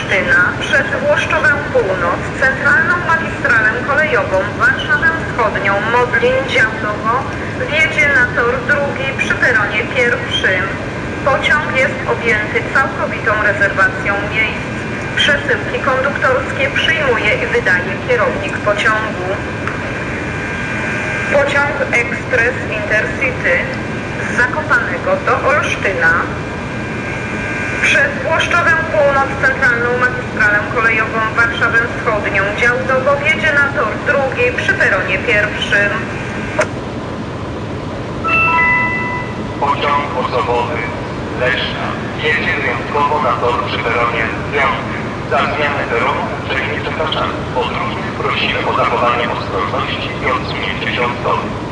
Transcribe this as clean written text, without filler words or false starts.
Olsztyna przez Włoszczowę Północ, centralną magistralę kolejową, Warszawę Wschodnią, Modlin, Działdowo wjedzie na tor drugi przy peronie pierwszym. Pociąg jest objęty całkowitą rezerwacją miejsc. Przesyłki konduktorskie przyjmuje i wydaje kierownik pociągu. Pociąg ekspres Intercity z Zakopanego do Olsztyna przez Włoszczowę Północ, centralną magistralę kolejową, Warszawę Wschodnią, Działdowo wjedzie na tor drugi przy peronie pierwszym. Pociąg osobowy Leszna jedzie wyjątkowo na tor przy peronie 5. Za zmianę peronu uprzejmie przepraszamy. Podróżnych prosimy o zachowanie ostrożności i odsunięcie się od toru.